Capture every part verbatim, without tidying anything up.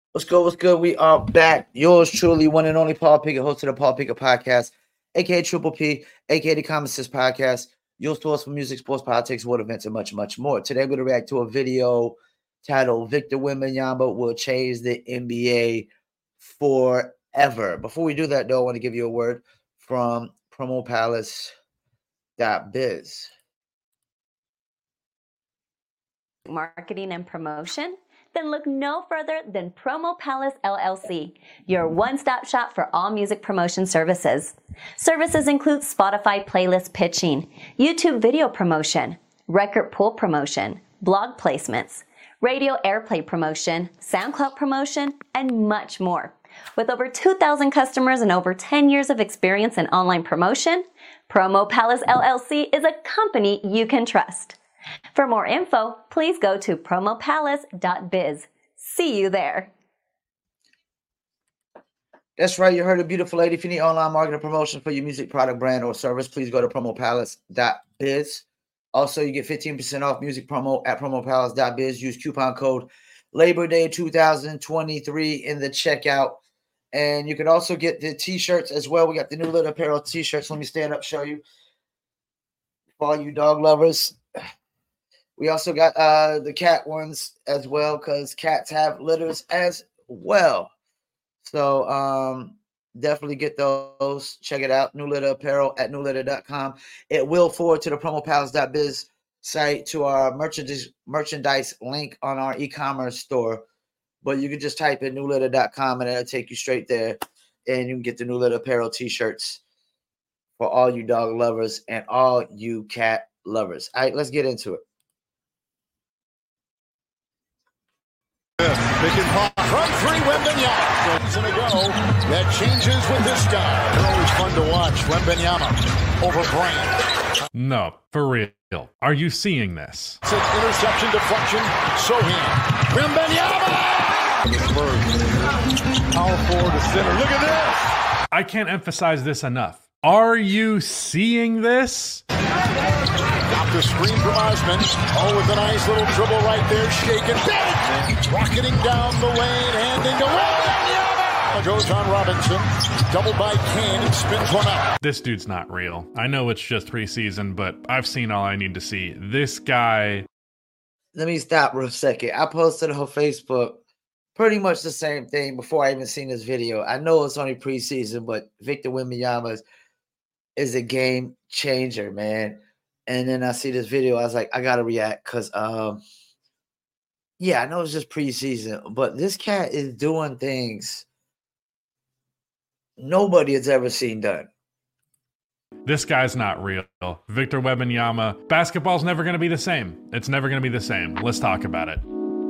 What's good? What's good? We are back. Yours truly, one and only Paul Pickett, host of the Paul Pickett Podcast, aka Triple P, aka the Common Sense Podcast. Your source for music, sports, politics, world events, and much, much more. Today, I'm going to react to a video titled "Victor Wembanyama Will Change the N B A Forever." Before we do that, though, I want to give you a word from promo palace dot biz. Marketing and promotion? Then look no further than Promo Palace L L C, your one-stop shop for all music promotion services. Services include Spotify playlist pitching, YouTube video promotion, record pool promotion, blog placements, radio airplay promotion, SoundCloud promotion, and much more. With over two thousand customers and over ten years of experience in online promotion, Promo Palace L L C is a company you can trust. For more info, please go to promo palace dot biz. See you there. That's right. You heard a beautiful lady. If you need online marketing promotion for your music product, brand, or service, please go to promo palace dot biz. Also, you get fifteen percent off music promo at promo palace dot biz. Use coupon code Labor Day two thousand twenty-three in the checkout. And you can also get the t-shirts as well. We got the new Little Apparel t-shirts. Let me stand up, show you. For all you dog lovers. We also got uh, the cat ones as well, because cats have litters as well. So um, definitely get those. Check it out. New Litter Apparel at new litter dot com. It will forward to the promo palace dot biz site to our merchandise merchandise link on our e-commerce store. But you can just type in new litter dot com and it'll take you straight there. And you can get the New Litter Apparel t-shirts for all you dog lovers and all you cat lovers. All right, let's get into it. Making pop from three, Wembanyama. And a go. That changes with this guy. They're always fun to watch. Wembanyama over Bryant. No, for real. Are you seeing this? It's an interception deflection. Sohan. Wembanyama! Power forward to center. Look at this. I can't emphasize this enough. Are you seeing this? Got the screen from Osman. Oh, with a nice little dribble right there. Shaking. Rocketing down the lane. Handing to Wembanyama. Goes on Robinson. Double by Kane and spins one up. This dude's not real. I know it's just preseason, but I've seen all I need to see. This guy. Let me stop for a second. I posted on Facebook pretty much the same thing before I even seen this video. I know it's only preseason, but Victor Wembanyama is, is a game changer, man. And then I see this video. I was like, I got to react because, um, yeah, I know it's just preseason, but this cat is doing things nobody has ever seen done. This guy's not real. Victor Wembanyama. Basketball's never going to be the same. It's never going to be the same. Let's talk about it.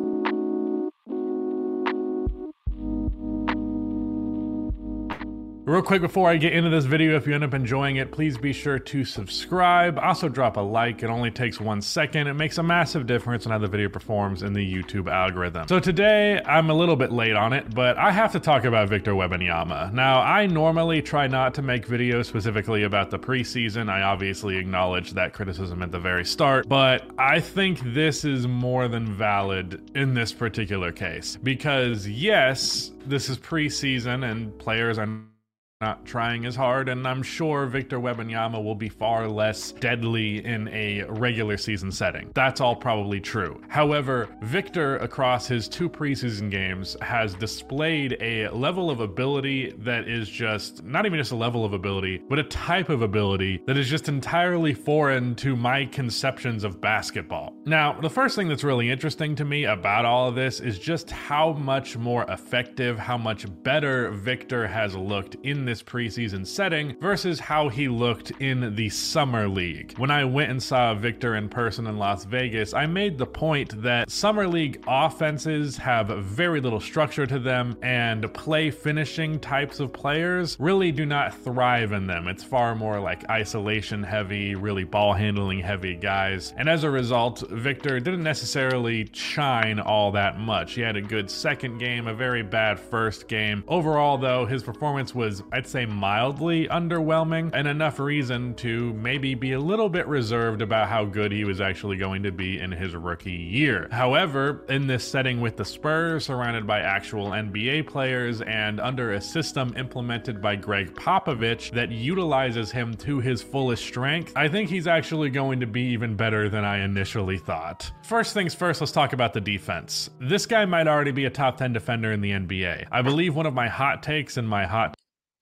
Real quick before I get into this video, if you end up enjoying it, please be sure to subscribe. Also drop a like. It only takes one second. It makes a massive difference in how the video performs in the YouTube algorithm. So today, I'm a little bit late on it, but I have to talk about Victor Wembanyama. Now, I normally try not to make videos specifically about the preseason. I obviously acknowledge that criticism at the very start, but I think this is more than valid in this particular case. Because yes, this is preseason and players are not trying as hard, and I'm sure Victor Wembanyama will be far less deadly in a regular season setting. That's all probably true. However, Victor, across his two preseason games, has displayed a level of ability that is just, not even just a level of ability, but a type of ability that is just entirely foreign to my conceptions of basketball. Now, the first thing that's really interesting to me about all of this is just how much more effective, how much better Victor has looked in this preseason setting versus how he looked in the Summer League. When I went and saw Victor in person in Las Vegas, I made the point that Summer League offenses have very little structure to them, and play finishing types of players really do not thrive in them. It's far more like isolation heavy, really ball handling heavy guys. And as a result, Victor didn't necessarily shine all that much. He had a good second game, a very bad first game. Overall though, his performance was, I I'd say mildly underwhelming, and enough reason to maybe be a little bit reserved about how good he was actually going to be in his rookie year. However, in this setting with the Spurs, surrounded by actual N B A players and under a system implemented by Greg Popovich that utilizes him to his fullest strength, I think he's actually going to be even better than I initially thought. First things first, let's talk about the defense. This guy might already be a top ten defender in the N B A. I believe one of my hot takes and my hot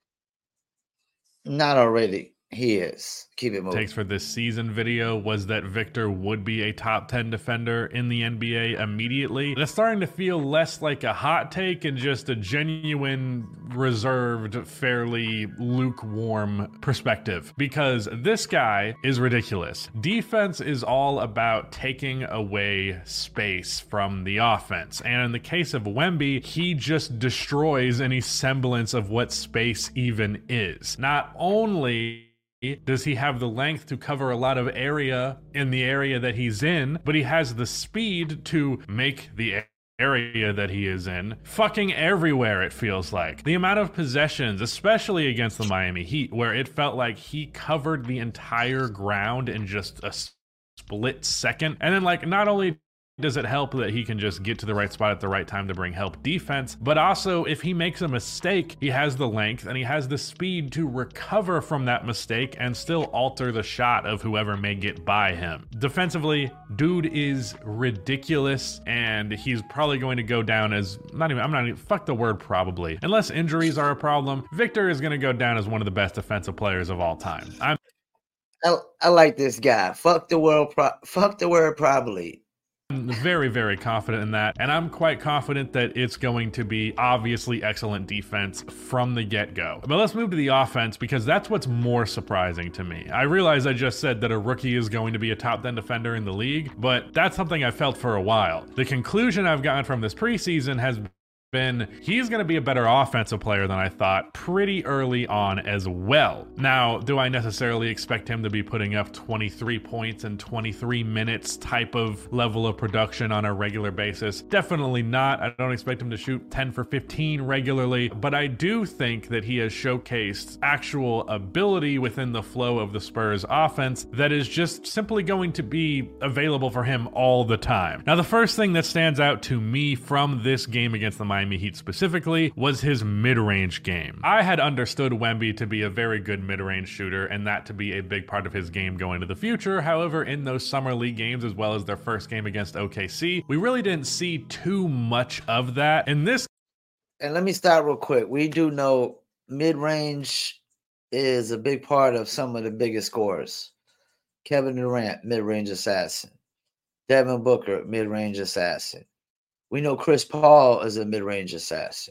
Not already. He is. Keep it moving. takes for this season video was that Victor would be a top ten defender in the N B A immediately. That's starting to feel less like a hot take and just a genuine, reserved, fairly lukewarm perspective, because this guy is ridiculous. Defense is all about taking away space from the offense, and in the case of Wemby, he just destroys any semblance of what space even is. Not only does he have the length to cover a lot of area in the area that he's in, but he has the speed to make the area that he is in fucking everywhere, it feels like. The amount of possessions, especially against the Miami Heat, where it felt like he covered the entire ground in just a split second. And then, like, not only does it help that he can just get to the right spot at the right time to bring help defense, but also if he makes a mistake, he has the length and he has the speed to recover from that mistake and still alter the shot of whoever may get by him. Defensively, dude is ridiculous, and he's probably going to go down as, not even, I'm not even, fuck the word probably. Unless injuries are a problem, Victor is going to go down as one of the best defensive players of all time. I'm I, I like this guy. Fuck the world. Pro- fuck the word probably. I'm very, very confident in that, and I'm quite confident that it's going to be obviously excellent defense from the get-go. But let's move to the offense, because that's what's more surprising to me. I realize I just said that a rookie is going to be a top ten defender in the league, but that's something I've felt for a while. The conclusion I've gotten from this preseason has been he's going to be a better offensive player than I thought pretty early on as well. Now, do I necessarily expect him to be putting up twenty-three points in twenty-three minutes type of level of production on a regular basis? Definitely not. I don't expect him to shoot ten for fifteen regularly, but I do think that he has showcased actual ability within the flow of the Spurs offense that is just simply going to be available for him all the time. Now, the first thing that stands out to me from this game against the Miami Heat specifically was his mid-range game. I had understood Wemby to be a very good mid-range shooter and that to be a big part of his game going into the future. However, in those summer league games, as well as their first game against O K C, we really didn't see too much of that. In this, and let me start real quick. We do know mid-range is a big part of some of the biggest scorers. Kevin Durant, mid-range assassin. Devin Booker, mid-range assassin. We know Chris Paul is a mid-range assassin.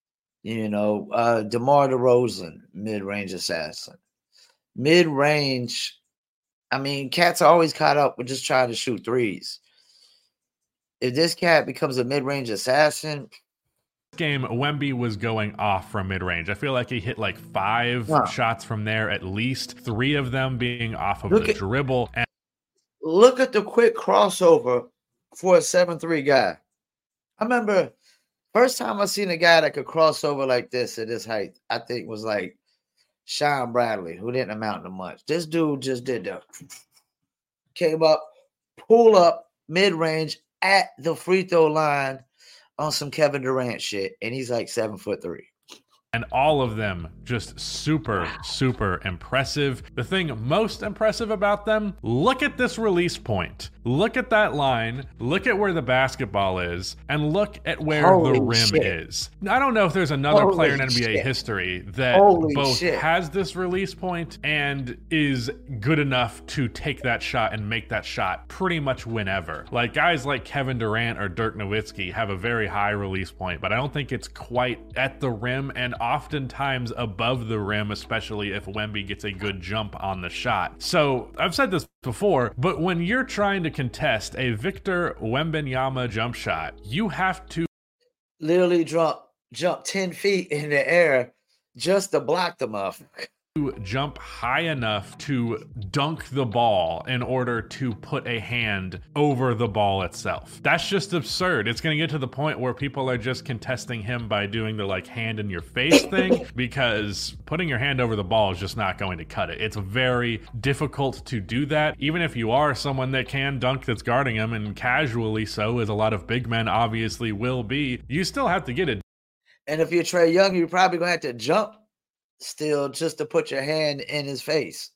You know, uh, DeMar DeRozan, mid-range assassin. Mid-range, I mean, cats are always caught up with just trying to shoot threes. If this cat becomes a mid-range assassin, game, Wemby was going off from mid-range. I feel like he hit like five huh. shots from there, at least three of them being off of look the at, dribble. And look at the quick crossover for a seven three guy. I remember first time I seen a guy that could cross over like this at this height, I think was like Sean Bradley, who didn't amount to much. This dude just did that. Came up, pull up, mid-range at the free throw line on some Kevin Durant shit, and he's like seven foot three. And all of them just super, super impressive. The thing most impressive about them, look at this release point. Look at that line. Look at where the basketball is. And look at where Holy the rim shit. is. I don't know if there's another Holy player in N B A shit. history that Holy both shit. has this release point and is good enough to take that shot and make that shot pretty much whenever. Like guys like Kevin Durant or Dirk Nowitzki have a very high release point, but I don't think it's quite at the rim and oftentimes above the rim, especially if Wemby gets a good jump on the shot. So I've said this before, but when you're trying to contest a Victor Wembanyama jump shot, you have to Literally jump, jump ten feet in the air just to block the motherfucker. jump high enough to dunk the ball in order to put a hand over the ball itself. That's just absurd. It's going to get to the point where people are just contesting him by doing the like hand in your face thing, because putting your hand over the ball is just not going to cut it. It's very difficult to do that. Even if you are someone that can dunk that's guarding him, and casually so, as a lot of big men obviously will be, you still have to get it. And if you're Trae Young, you're probably going to have to jump still just to put your hand in his face.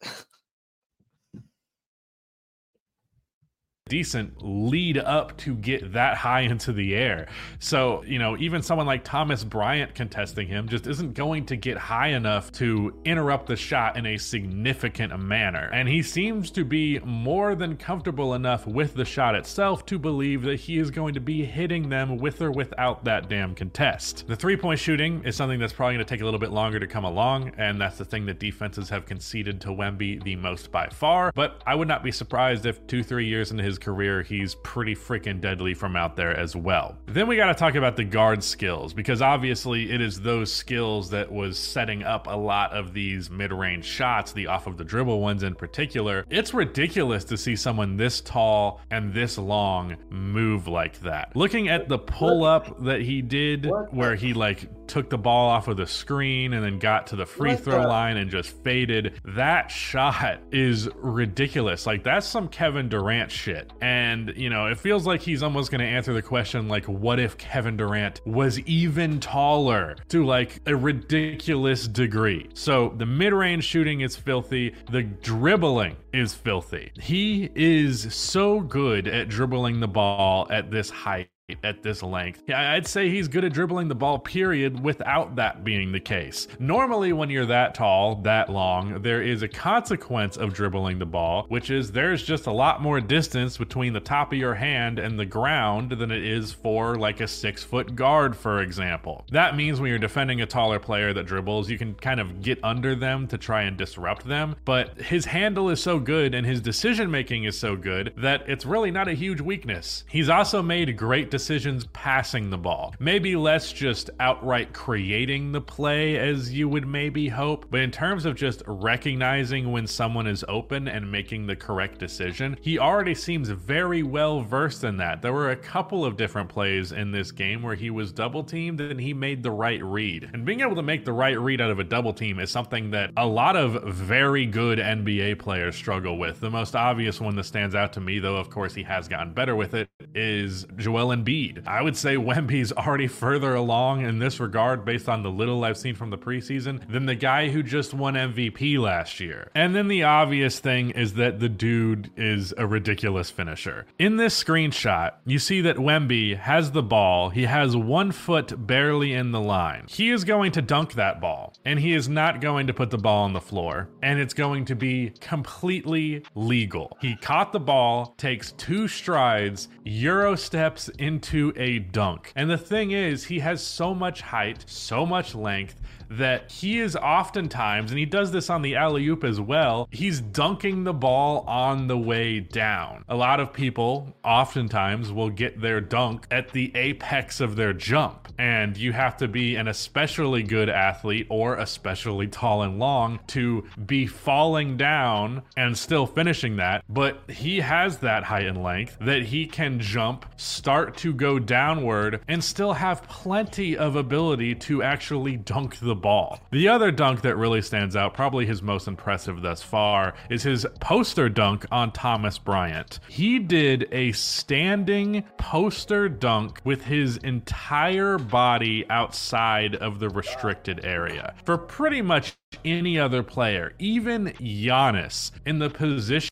Decent lead up to get that high into the air. So, you know, even someone like Thomas Bryant contesting him just isn't going to get high enough to interrupt the shot in a significant manner. And he seems to be more than comfortable enough with the shot itself to believe that he is going to be hitting them with or without that damn contest. The three-point shooting is something that's probably going to take a little bit longer to come along, and that's the thing that defenses have conceded to Wemby the most by far. But I would not be surprised if two, three years into his career, he's pretty freaking deadly from out there as well. Then we got to talk about the guard skills, because obviously it is those skills that was setting up a lot of these mid-range shots, the off of the dribble ones in particular. It's ridiculous to see someone this tall and this long move like that. Looking at the pull-up that he did, where he like took the ball off of the screen and then got to the free throw line and just faded, that shot is ridiculous. Like, that's some Kevin Durant shit. And, you know, it feels like he's almost going to answer the question, like, what if Kevin Durant was even taller, to like a ridiculous degree. So the mid-range shooting is filthy. The dribbling is filthy. He is so good at dribbling the ball at this height, at this length. Yeah, I'd say he's good at dribbling the ball, period, without that being the case. Normally, when you're that tall, that long, there is a consequence of dribbling the ball, which is there's just a lot more distance between the top of your hand and the ground than it is for like a six foot guard, for example. That means when you're defending a taller player that dribbles, you can kind of get under them to try and disrupt them. But his handle is so good and his decision making is so good that it's really not a huge weakness. He's also made great decisions decisions passing the ball. Maybe less just outright creating the play as you would maybe hope, but in terms of just recognizing when someone is open and making the correct decision, he already seems very well versed in that. There were a couple of different plays in this game where he was double teamed and he made the right read. And being able to make the right read out of a double team is something that a lot of very good N B A players struggle with. The most obvious one that stands out to me, though of course he has gotten better with it, is Joel Embiid. I would say Wemby's already further along in this regard based on the little I've seen from the preseason than the guy who just won M V P last year. And then the obvious thing is that the dude is a ridiculous finisher. In this screenshot, you see that Wemby has the ball. He has one foot barely in the line. He is going to dunk that ball, and he is not going to put the ball on the floor, and it's going to be completely legal. He caught the ball, takes two strides, Euro steps into a dunk. And the thing is, he has so much height, so much length, that he is oftentimes, and he does this on the alley-oop as well, he's dunking the ball on the way down. A lot of people oftentimes will get their dunk at the apex of their jump, and you have to be an especially good athlete or especially tall and long to be falling down and still finishing that. But he has that height and length that he can jump, start to go downward, and still have plenty of ability to actually dunk the ball. The other dunk that really stands out, probably his most impressive thus far, is his poster dunk on Thomas Bryant. He did a standing poster dunk with his entire body outside of the restricted area. For pretty much any other player, even Giannis, in the position.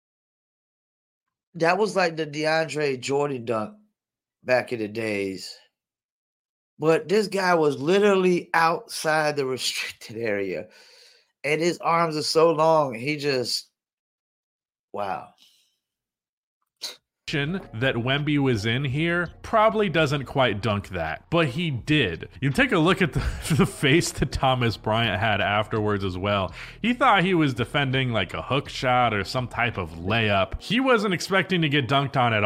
That was like the DeAndre Jordan dunk back in the days. But this guy was literally outside the restricted area. And his arms are so long. He just, wow. That Wemby was in here probably doesn't quite dunk that, but he did. You take a look at the, the face that Thomas Bryant had afterwards as well. He thought he was defending like a hook shot or some type of layup. He wasn't expecting to get dunked on at all.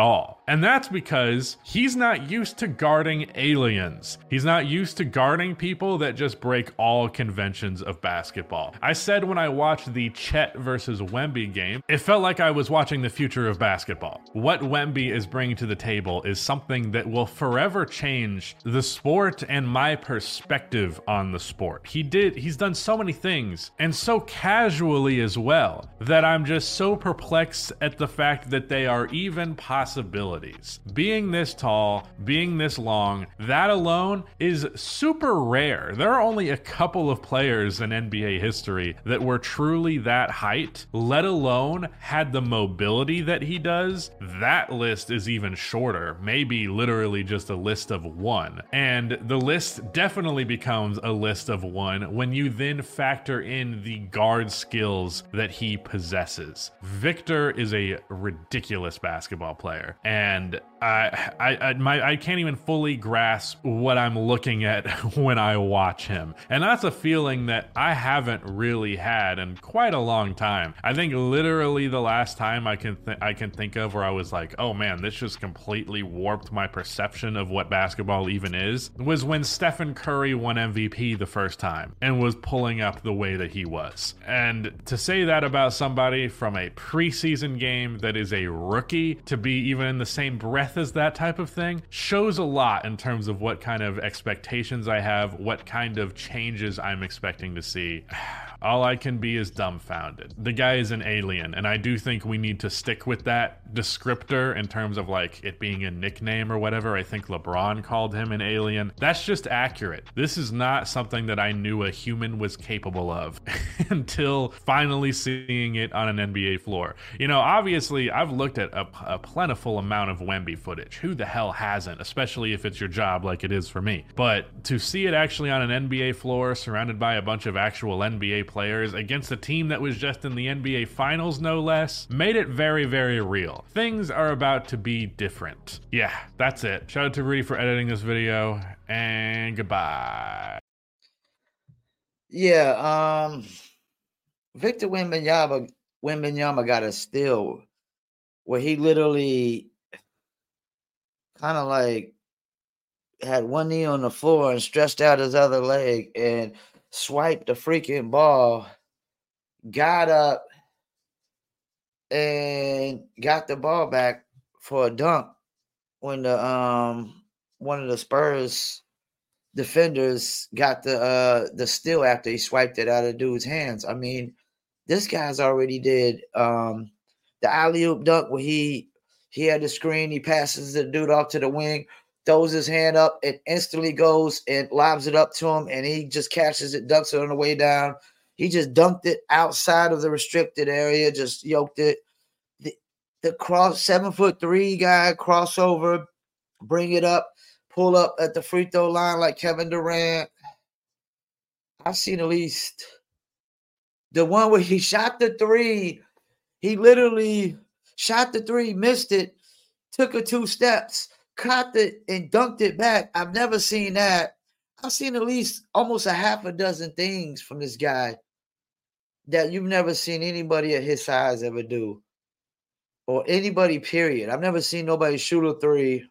And that's because he's not used to guarding aliens. He's not used to guarding people that just break all conventions of basketball. I said when I watched the Chet versus Wemby game, it felt like I was watching the future of basketball. What Wemby is bringing to the table is something that will forever change the sport and my perspective on the sport. He did, he's done so many things, and so casually as well, that I'm just so perplexed at the fact that they are even possibilities. Being this tall, being this long, that alone is super rare. There are only a couple of players in N B A history that were truly that height, let alone had the mobility that he does. That list is even shorter, maybe literally just a list of one. And the list definitely becomes a list of one when you then factor in the guard skills that he possesses. Victor is a ridiculous basketball player, and I, I, I, my, I can't even fully grasp what I'm looking at when I watch him. And that's a feeling that I haven't really had in quite a long time. I think literally the last time I can th- I can think of where I was like, oh man, this just completely warped my perception of what basketball even is, was when Stephen Curry won M V P the first time and was pulling up the way that he was. And to say that about somebody from a preseason game that is a rookie, to be even in the same breath as that type of thing, shows a lot in terms of what kind of expectations I have, what kind of changes I'm expecting to see. All I can be is dumbfounded. The guy is an alien, and I do think we need to stick with that descriptor in terms of like it being a nickname or whatever. I think LeBron called him an alien. That's just accurate. This is not something that I knew a human was capable of until finally seeing it on an N B A floor. You know, obviously, I've looked at a, a plentiful amount of Wemby footage. Who the hell hasn't, especially if it's your job like it is for me? But to see it actually on an N B A floor surrounded by a bunch of actual N B A players against a team that was just in the N B A Finals, no less, made it very, very real. Things are about to be different. Yeah, that's it. Shout out to Rudy for editing this video, and goodbye. Yeah, um, Victor Wembanyama, Wembanyama got a steal where he literally kind of like had one knee on the floor and stretched out his other leg and swiped the freaking ball, got up and got the ball back for a dunk when the um one of the Spurs defenders got the uh the steal after he swiped it out of dude's hands. I mean, this guy's already did um the alley-oop dunk where he he had the screen, he passes the dude off to the wing, throws his hand up, it instantly goes and lobs it up to him, and he just catches it, dunks it on the way down. He just dunked it outside of the restricted area, just yoked it. The, the cross, seven foot three guy, crossover, bring it up, pull up at the free throw line like Kevin Durant. I've seen at least the one where he shot the three. He literally shot the three, missed it, took a two steps, caught it, and dunked it back. I've never seen that. I've seen at least almost a half a dozen things from this guy that you've never seen anybody at his size ever do. Or anybody, period. I've never seen nobody shoot a three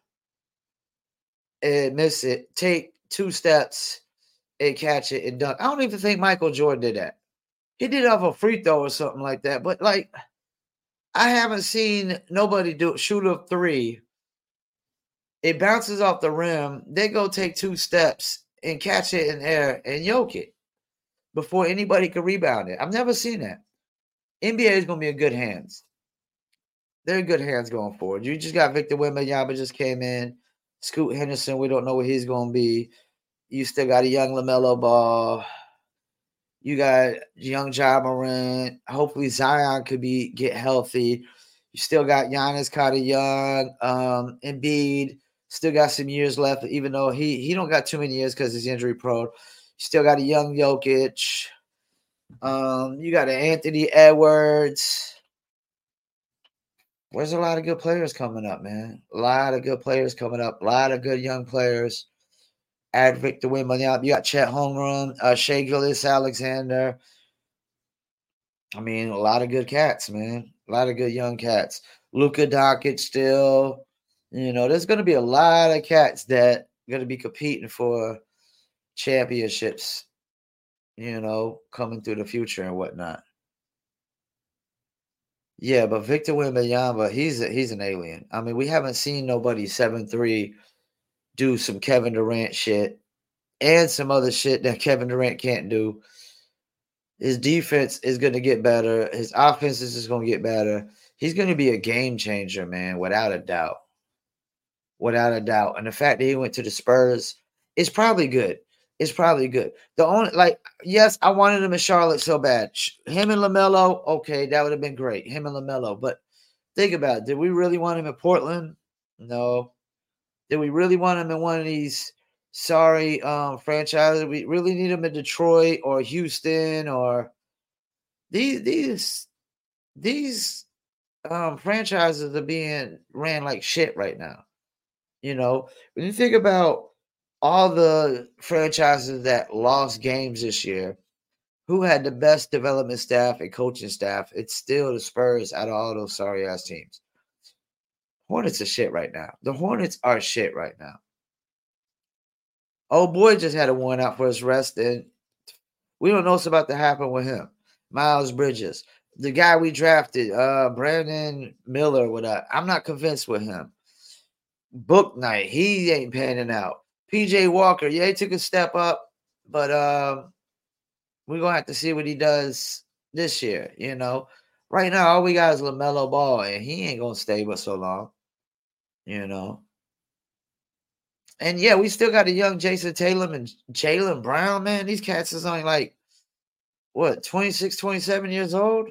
and miss it, take two steps and catch it and dunk. I don't even think Michael Jordan did that. He did it off a free throw or something like that. But, like, I haven't seen nobody do shoot a three. It bounces off the rim. They go take two steps and catch it in air and yoke it before anybody could rebound it. I've never seen that. N B A is going to be in good hands. They're in good hands going forward. You just got Victor Wembanyama just came in. Scoot Henderson, we don't know what he's going to be. You still got a young LaMelo Ball. You got young Ja Morant. Hopefully Zion could be get healthy. You still got Giannis kind of young. Um, Embiid still got some years left, even though he he don't got too many years because he's injury prone. You still got a young Jokic. Um, you got an Anthony Edwards. There's a lot of good players coming up, man. A lot of good players coming up. A lot of good young players. Add Victor Wembanyama. You got Chet Holmgren, uh, Shai Gilgeous-Alexander. I mean, a lot of good cats, man. A lot of good young cats. Luka Doncic still. You know, there's going to be a lot of cats that are going to be competing for championships, you know, coming through the future and whatnot. Yeah, but Victor Wembanyama, he's a, he's an alien. I mean, we haven't seen nobody seven three do some Kevin Durant shit and some other shit that Kevin Durant can't do. His defense is going to get better. His offense is just going to get better. He's going to be a game changer, man, without a doubt. Without a doubt. And the fact that he went to the Spurs is probably good. It's probably good. The only, like, yes, I wanted him in Charlotte so bad. Him and LaMelo, okay, that would have been great. Him and LaMelo. But think about it. Did we really want him in Portland? No. Did we really want him in one of these sorry um, franchises? We really need him in Detroit or Houston or these these these um, franchises are being ran like shit right now. You know, when you think about all the franchises that lost games this year, who had the best development staff and coaching staff? It's still the Spurs out of all those sorry ass teams. Hornets are shit right now. The Hornets are shit right now. Oh boy, just had a one out for his rest, and we don't know what's about to happen with him. Miles Bridges, the guy we drafted, uh, Brandon Miller. With that, I'm not convinced with him. Book Night, he ain't panning out. P J Walker, yeah, he took a step up, but um, we're gonna have to see what he does this year. You know, right now all we got is LaMelo Ball, and he ain't gonna stay but so long. You know. And yeah, we still got a young Jason Tatum and Jaylen Brown, man. These cats is only like, what, twenty-six, twenty-seven years old?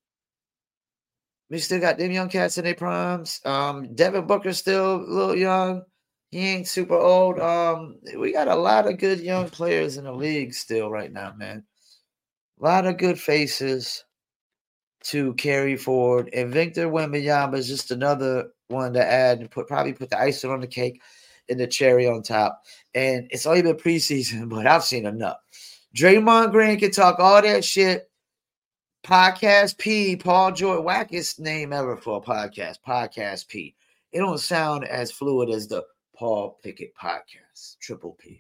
We still got them young cats in their primes. Um, Devin Booker's still a little young. He ain't super old. Um, we got a lot of good young players in the league still right now, man. A lot of good faces to carry forward. And Victor Wembanyama is just another one to add and put probably put the icing on the cake and the cherry on top. And it's only been preseason, but I've seen enough. Draymond Green can talk all that shit. Podcast P, Paul George, wackest name ever for a podcast. Podcast P. It don't sound as fluid as the Paul Pickett podcast. Triple P.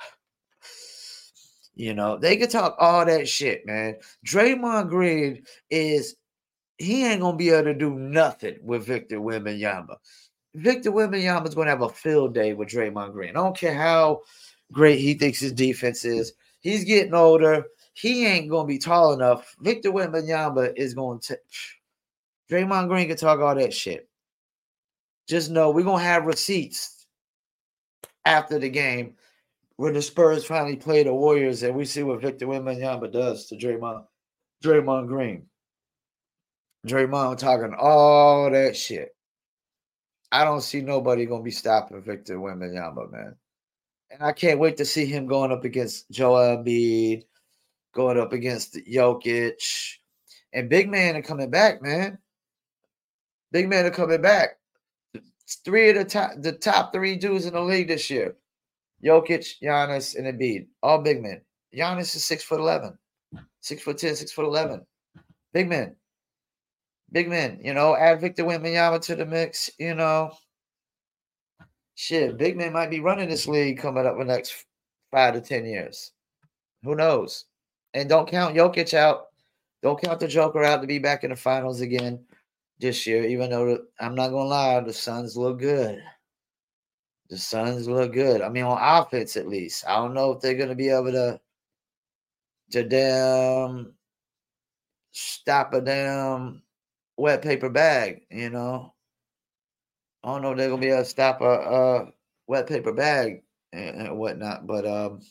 You know, they can talk all that shit, man. Draymond Green is, he ain't going to be able to do nothing with Victor Wembanyama. Victor Wembanyama is going to have a field day with Draymond Green. I don't care how great he thinks his defense is. He's getting older. He ain't going to be tall enough. Victor Wembanyama is going to – Draymond Green can talk all that shit. Just know we're going to have receipts after the game when the Spurs finally play the Warriors and we see what Victor Wembanyama does to Draymond, Draymond Green. Draymond talking all that shit. I don't see nobody going to be stopping Victor Wembanyama, man. And I can't wait to see him going up against Joel Embiid, going up against Jokic. And big man are coming back, man. Big man are coming back. Three of the top, the top three dudes in the league this year. Jokic, Giannis, and Embiid. All big men. Giannis is six foot eleven. Six foot ten, six foot eleven. Big men. Big men, you know, add Victor Wembanyama to the mix, you know. Shit, big men might be running this league coming up in the next five to ten years. Who knows? And don't count Jokic out. Don't count the Joker out to be back in the finals again this year, even though I'm not going to lie, the Suns look good. The Suns look good. I mean, on offense at least. I don't know if they're going to be able to, to damn stop a damn wet paper bag, you know. I don't know if they're gonna be able to stop a, a wet paper bag and, and whatnot, but um,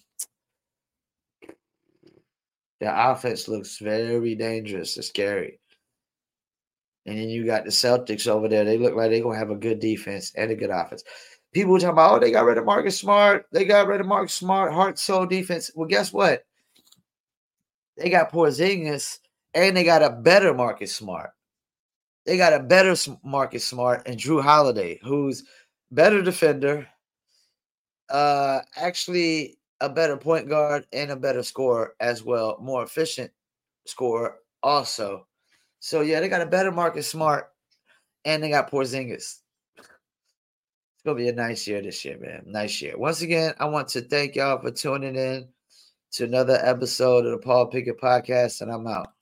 the offense looks very dangerous and scary. And then you got the Celtics over there. They look like they're gonna have a good defense and a good offense. People were talking about, oh, they got rid of Marcus Smart. They got rid of Marcus Smart, heart, soul defense. Well, guess what? They got Porzingis and they got a better Marcus Smart. They got a better Marcus Smart and Drew Holiday, who's better defender, uh, actually a better point guard and a better scorer as well, more efficient scorer also. So, yeah, they got a better Marcus Smart and they got Porzingis. going to be a nice year this year, man. Nice year. Once again, I want to thank y'all for tuning in to another episode of the Paul Pickett Podcast, and I'm out.